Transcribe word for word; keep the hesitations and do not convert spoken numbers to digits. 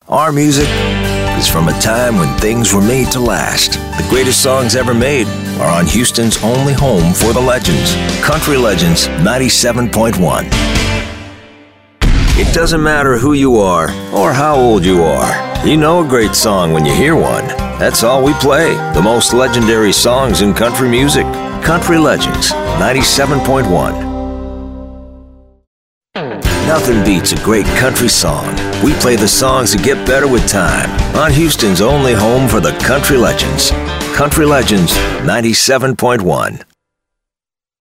Our music is from a time when things were made to last. The greatest songs ever made are on Houston's only home for the legends. Country Legends ninety-seven point one. It doesn't matter who you are or how old you are. You know a great song when you hear one. That's all we play. The most legendary songs in country music. Country Legends ninety-seven point one. Nothing beats a great country song. We play the songs that get better with time on Houston's only home for the Country Legends. Country Legends ninety-seven point one.